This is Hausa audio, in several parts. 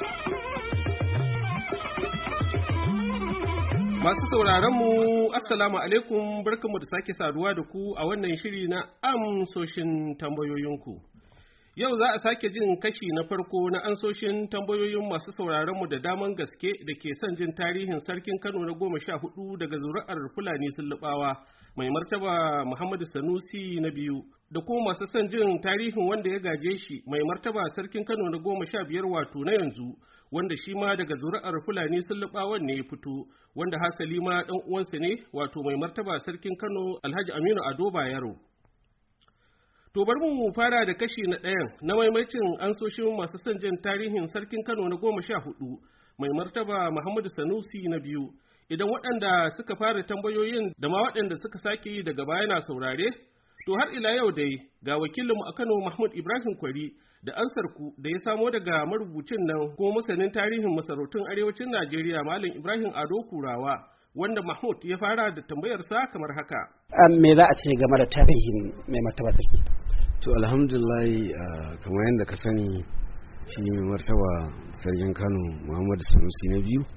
Masu sauraron mu assalamu alaikum, barkanmu da sake saduwa da ku a wannan shiri na amsoshin tambayoyinku. Yau za a sake jin kashi na farko na ansoshin tambayoyin masu sauraron mu da daman gaske da ke son jin tarihin sarkin Kano na 14 daga zuri'ar Fulani Sullubawa, mai martaba Muhammadu Sanusi na biyu, da kuma masu son jin tarihin wanda ya gaje shi, mai martaba sarkin Kano na 15 wato na yanzu, wanda shi ma daga zuri'ar Fulani Sullubawan ne ya fito, wanda hasali ma ɗan uwansa ne, wato mai martaba sarkin Kano Alhaji Aminu Ado Bayero. To bari mu fara da kashi na ɗayan na maimacin ansoshin masu son jin tarihin sarkin Kano na 14, mai martaba Muhammadu Sanusi na biyu. Idan waɗanda suka fara tambayoyin da ma waɗanda suka sake yi daga baya na saurare, to har ila yau dai ga wakilinmu a Kano Mahmud Ibrahim Kwari da ansarku da ya samo daga marubucin nan kuma masanin tarihin masarautun arewacin Najeriya Malam Ibrahim Ado Kurawa, wanda Mahmud ya fara da tambayarsa kamar haka. Me za a ce game da tarihin mai martaba sarki? To alhamdulillah, kamar yadda ka sani, shi mai martaba sarkin Kano Muhammadu Sanusi na biyu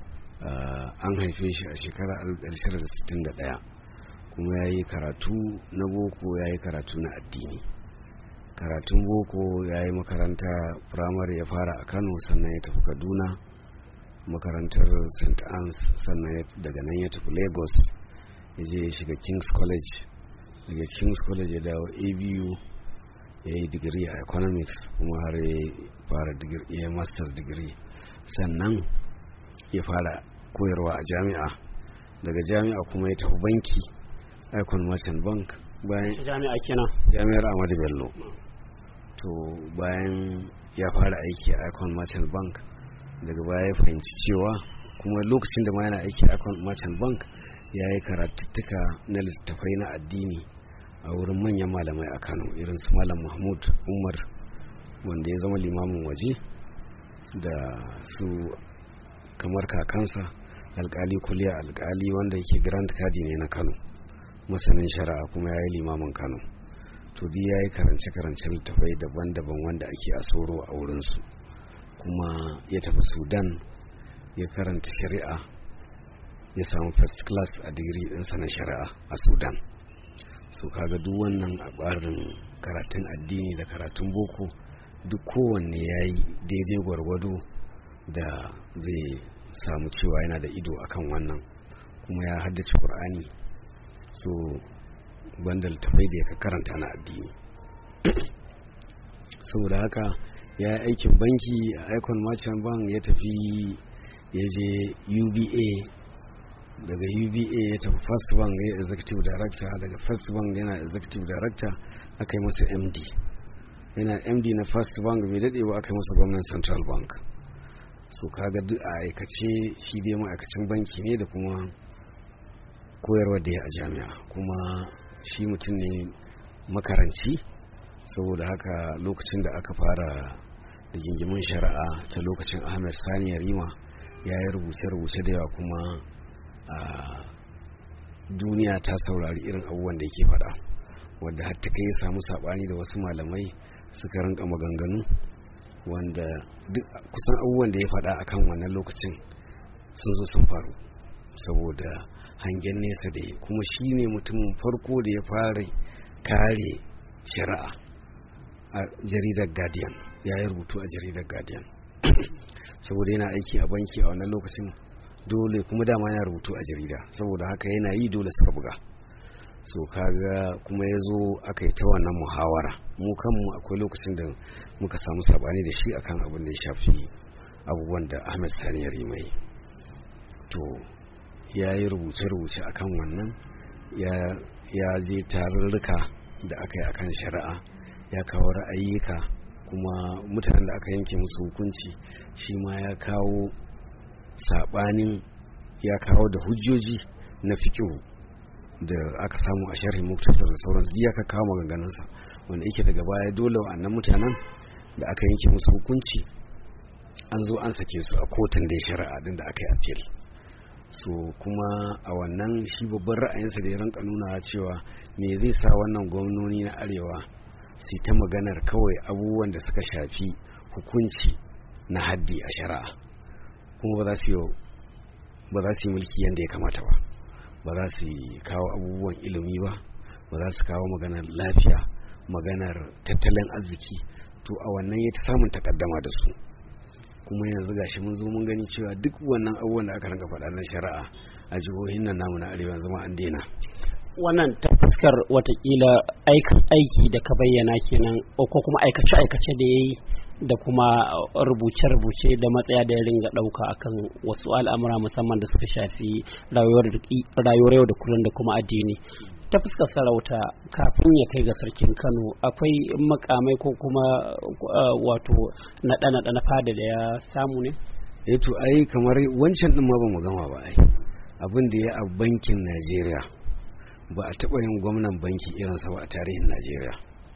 an haife shi a shekarar 1961, kuma ya yi karatu na boko, ya yi karatu na addini. Karatun boko ya yi makaranta firamare ya fara a Kano, sannan ya tafi Kaduna makarantar St. Anne's, sannan daga nan ya tafi Lagos, ya je ya shiga King's College. Daga King's College ya dawo ABU, ya yi digiri a economics, kuma har ya fara ya master's degree, sannan ya fara koyarwa a jami'a. Daga jami'a kuma ya tafi banki, Icon Merchant Bank. Bayan jami'a kenan, jami'ar Ahmadu Bello. To bayan ya fara aiki a Icon Merchant Bank, daga baya ya fahimci cewa, kuma lokacin da ma yana aiki a Icon Merchant Bank, ya yi karatuttuka na littattafai na addini a wurin manyan malamai a Kano, irin su Malam Mahmud Umar, wanda ya zama limamin waje, da su kamar kakansa alkali Kuliya alkali, wanda yake Grand Kadi ne na Kano, masanin shari'a kuma ya yi limamin Kano. To duk ya yi karance-karance littattafai daban-daban wanda ake a Soro a wurinsu, kuma ya tafi Sudan ya karanta shari'a, ya samu first class a digiri ɗinsa na shari'a a Sudan. So kaga duk wannan a ɓarin karatun addini da karatun boko, duk kowanne ya yi daidai gwargwado da zai samu cewa yana da ido akan wannan, kuma ya haddace Qur'ani. So banda littafai da ya karanta na addini. Saboda haka ya yi aikin banki a Icon Merchant Bank, ya tafi ya je UBA, daga UBA ya tafi First Bank, ya executive director. Daga First Bank yana executive director, aka yi masa MD. Yana MD na First Bank bai daɗe ba aka yi masa gwamnan Central Bank. So kaga duk a aikace shi dai ma'aikacin banki ne da kuma koyarwa da ya a jami'a, kuma shi mutum ne makaranci. Saboda haka lokacin da aka fara da gingimin shari'a ta lokacin Ahmed Sani Yarima, ya yi rubuce-rubuce da yawa, kuma a duniya ta saurari irin abubuwan da yake faɗa, wadda har ta kai ya samu saɓani da wasu malamai suka rinka maganganu, wanda duk kusan abubuwan da ya faɗa akan wannan lokacin sun zo sun faru, saboda hangen nesa da ya, kuma shi ne mutumin farko da ya fara kare shari'a a jaridar Guardian. Ya yi rubutu a jaridar Guardian saboda yana aiki a banki a wannan lokacin, dole kuma dama yana rubutu a jarida, saboda haka yana yi dole suka buga. So kaga kuma ya zo aka yi ta wannan muhawara. Mu kanmu akwai lokacin da muka samu sabani da shi akan abin da ya shafi abubuwan da Ahmed Sani Yarima yi. To ya yi rubuce-rubuce akan wannan, ya je tarurruka da aka yi akan shari'a, ya kawo ra'ayyuka, kuma mutanen da aka yanke musu hukunci shi ma ya kawo sabanin, ya kawo da hujjoji na fiqh da aka samu a sharhi muktasar da sauransu, ya ka kawo maganganunsa, wanda yake daga baya dole wa'annan mutanen da aka yanke musu hukunci an zo an sake su a kotun da shari'a din da aka yi appeal. So kuma a wannan shi babban ra'ayinsa da ya rinka nuna cewa me zai sa wannan gwamnoni na arewa su ta maganar kawai abubuwan da suka shafi hukunci na haddi a shari'a, kuma ba za su yi mulki yadda ya kamata ba, ba za su kawo abubuwan ilimi ba, ba za su kawo maganar lafiya, maganar tattalin arziki. To a wannan ya ta samun takaddama da su, kuma yanzu gashi mun zo mun gani cewa duk wannan abubuwan da aka rinka faɗa na shari'a a jihohin nan namu na arewa yanzu ma an daina. Wannan ta fuskar watakila aiki da ka bayyana kenan, ko kuma aikace-aikace da ya yi da kuma rubuce-rubuce da matsaya da ya ringa ɗauka akan wasu al'amura musamman da suka shafi rayuwar yau da kullum da kuma addini. Ta fuskar sarauta, kafin ya kai ga sarkin Kano akwai makamai ko kuma wato naɗa-naɗa na fada da ya samu ne? To ai kamar wancan ɗin ma ba mu gama ba. Ai abin da ya a bankin Najeriya ba a taɓa yin gwamnan banki irinsa ba a tarihin Najeriya,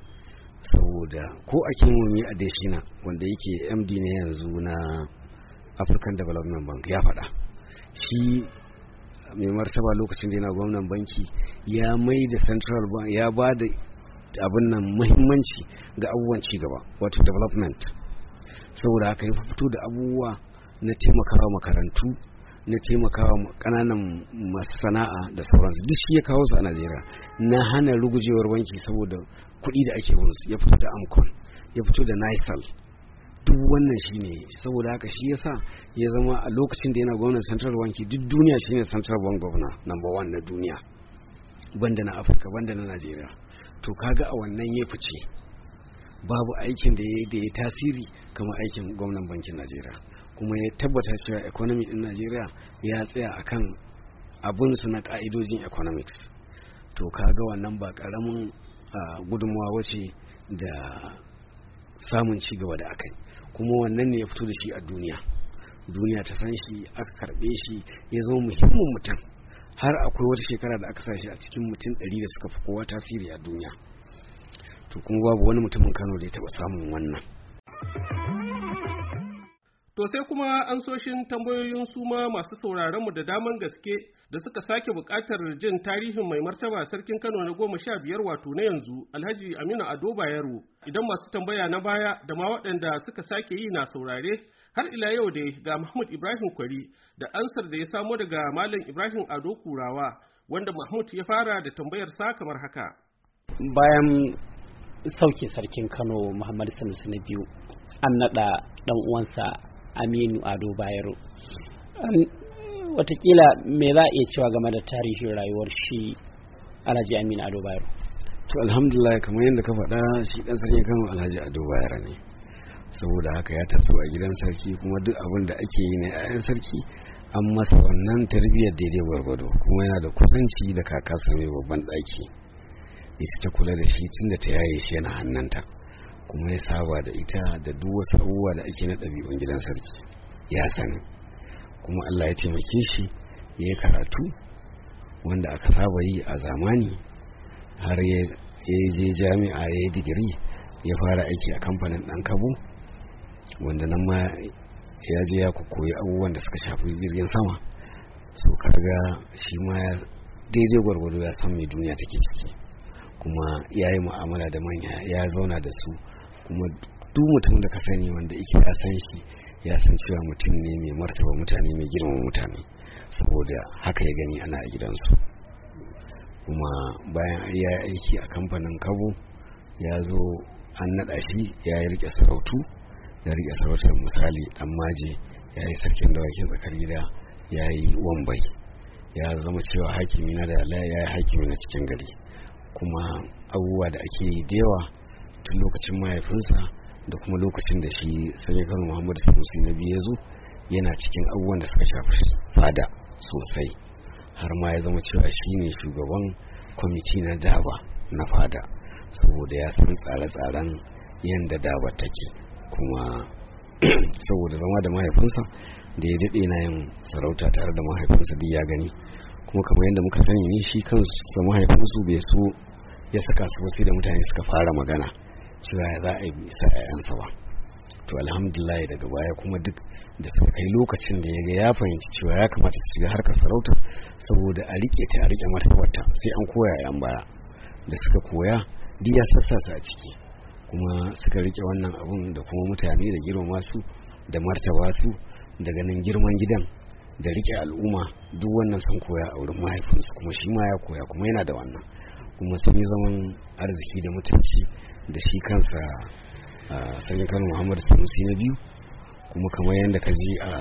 saboda ko a Kinwumi Adesina wanda yake MD ne yanzu na African Development Bank ya faɗa, shi mai martaba lokacin da yana gwamnan banki ya mai da Central Bank ya ba da abin nan muhimmanci ga abubuwan cigaba, wato development. Saboda haka ya fito da abubuwa na taimakawa makarantu, na taimakawa kananan masu sana'a da sauransu, duk shi ya kawo su a Najeriya. Na hana rugujewar banki saboda kuɗi da ake wunsu, ya fito da Amcon, ya fito da Nisal, duk wannan shi ne. Saboda haka shi yasa ya zama a lokacin da yana gwamnan Central Bank duk duniya shine Central Bank Governor number 1 na duniya, banda na Afirka, banda na Najeriya. To kaga a wannan ya fice, babu aikin da ya tasiri kamar aikin gwamnan bankin Najeriya, kuma ya tabbata cewa economy din Najeriya ya tsaya akan abun su na ka'idojin economics. To kaga wannan ba karamin gudunmawa wace da samun ci gaba da aka yi, kuma wannan ne ya fito da shi a duniya ta san shi, aka karbe shi, ya zama muhimmin mutum. Har akwai wata shekara da aka sa shi a cikin mutum 100 da suka fi kowa tasiri a duniya. To kuma babu wani mutumin Kano da ya taba samun wannan. To sai kuma ansoshin tambayoyin suma masu sauraron mu da daman gaske da suka sake buƙatar jin tarihin mai martaba sarkin Kano na 15 wato na yanzu Alhaji Aminu Ado Bayero. Idan masu tambaya na baya da ma waɗanda suka sake yi na saurare, har ila yau dai ga Mahmud Ibrahim Kwari da ansar da ya samo daga Malam Ibrahim Ado Kurawa, wanda Mahmud ya fara da tambayar sa kamar haka. Bayan sauke sarkin Kano Muhammadu Sanusi na biyu, an naɗa ɗan uwansa Aminu Ado Bayero. Watakila me za a iya cewa game da tarihin rayuwar shi Alhaji Aminu Ado Bayero? To alhamdulillah, kamar yadda ka faɗa, shi ɗan sarkin Kano Alhaji Ado Bayero ne. Saboda haka ya taso a gidan sarki, kuma duk abin da ake yi na 'ya'yan sarki an masa wannan tarbiyyar daidai gwargwado, kuma yana da kusanci da kakarsa mai babban ɗaki. Ita ta kula da shi tun da ta yaye shi yana hannunta, kuma ya saba da ita da duk wasu abubuwa da ake na ɗabi'un gidan sarki ya sani. Kuma Allah ya taimake shi ya yi karatu wanda aka saba yi a zamani, har ya je jami'a ya yi digiri, ya fara aiki a kamfanin ɗan kabo, wanda nan ma ya je ya koyi abubuwan da suka shafi jirgin sama. So kaga shi ma ya daidai gwargwado ya san me duniya take ciki, kuma ya yi mu'amala da manya, ya zauna da su, kuma duk mutum da ka sani wanda yake ya san shi ya san cewa mutum ne mai martaba mutane, mai girmama mutane, saboda haka ya gani ana a gidansu. Kuma bayan ya yi aiki a kamfanin kabo, ya zo an naɗa shi ya yi rike sarautu, ya rike sarautar misali dan maje, ya yi sarkin dawakin tsakar gida, ya yi wambai, ya zama cewa hakimi na da ya yi hakimi na cikin gari. Kuma abubuwa da ake yi da yawa tun lokacin mahaifinsa da kuma lokacin da shi sarkin Kano Muhammadu Sanusi na biyu ya zo, yana cikin abubuwan da suka shafi fada sosai, har ma ya zama cewa shi ne shugaban kwamiti na daba na fada, saboda ya san tsare-tsaren yadda daba take. Kuma saboda zama da mahaifinsa da ya daɗe na yin sarauta tare da mahaifinsa duk ya gani, kuma kamar yadda muka sani ne, shi kansu mahaifinsu bai so ya saka su sai da mutane suka fara magana cewa za a yi bisa 'ya'yansa ba. To alhamdulillah daga baya kuma duk da suka kai lokacin da ya fahimci cewa ya kamata su shiga harkar sarauta, saboda a rike ta, a rike martabarta, sai an koya 'yan baya. Da suka koya duk ya sassa su a ciki, kuma suka rike wannan abun da kuma mutane da girmama su, da martaba su da ganin girman gidan da rike al'umma, duk wannan sun koya a wurin mahaifinsu, kuma shi ma ya koya kuma yana da wannan, kuma sun yi zaman arziki da mutunci da shi kansa sarkin Kano Muhammadu Sanusi na biyu. Kuma kamar yadda ka ji a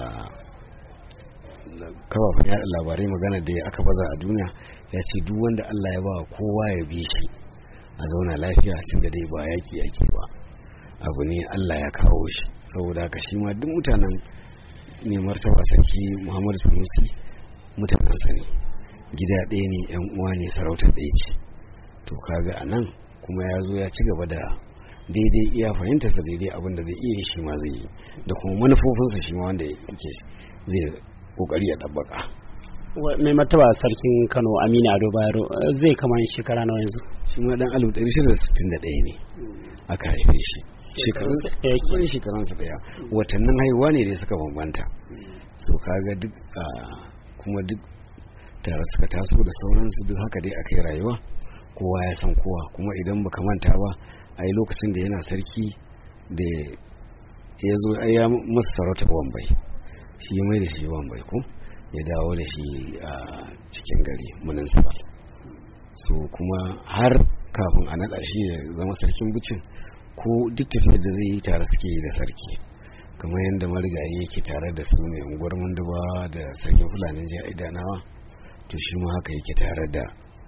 kafafen yaɗa labarai magana da aka baza a duniya, ya ce duk wanda Allah ya ba kowa ya bi shi a zauna lafiya, tun da dai ba yaki ake ba, abu ne Allah ya kawo shi. Saboda haka shi ma duk mutanen ne martaba sarki Muhammadu Sanusi mutanensa ne, gida ɗaya ne, yan uwa ne, sarautar ɗaya ce. To kaga a nan kuma ya zo ya ci gaba da daidai iya fahimtarsa, daidai abin da zai iya shi ma zai yi, da kuma manufofinsa shi ma wanda yake zai kokari ya ɗabbaka. Mai martaba sarkin Kano Aminu Ado Bayero zai kama shekara nawa yanzu? Shi ma dan 1961 ne aka haife shi. Shekarunsa daya, watannin haihuwa ne dai suka bambanta. So kaga duk kuma duk tare suka taso da sauransu, duk haka dai aka yi rayuwa, kowa ya san kowa. Kuma idan baka manta ba, a yi lokacin da yana sarki da ya zo ya masa sarauta Wambai, shi mai da shi Wambai ko ya dawo da shi a cikin gari municipal. So kuma har kafin a naɗa shi ya zama sarkin Bucin, ko duk tafiyar da zai yi tare suke yi da sarki, kamar yadda marigayi yake tare da su mai unguwar Mundubawa da sarkin Fulanin Jiya Idanawa, to shi ma haka yake tare da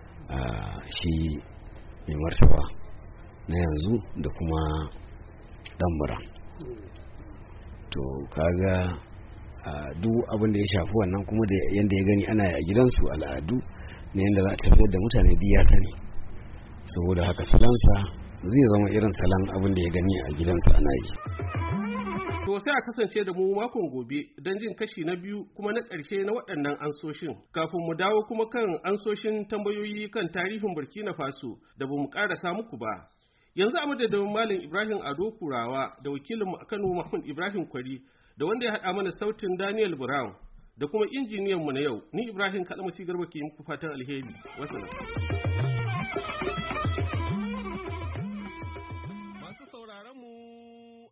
shi mai martaba na yanzu da kuma Ɗanbura. To kaga duk abin da ya shafi wannan, kuma da yadda ya gani ana a gidansu al'adu na yadda za a tafiyar da mutane duk ya sani. Saboda haka salansa zai zama irin salon abin da ya gani a gidansu ana yi. To sai a kasance da mu makon gobe don jin kashi na biyu kuma na ƙarshe na waɗannan ansoshin. Kafin mu dawo kuma kan ansoshin tambayoyi kan tarihin Burkina Faso da ba mu ƙarasa muku ba. Yanzu a madadin Malam Ibrahim Ado Kurawa da wakilin a Kano Mahmud Ibrahim Kwari da wanda ya haɗa mana sautin Daniel Brown da kuma injiniyan mu na yau, ni Ibrahim Kalmasi Garba ke muku fatan alheri. Wassalam.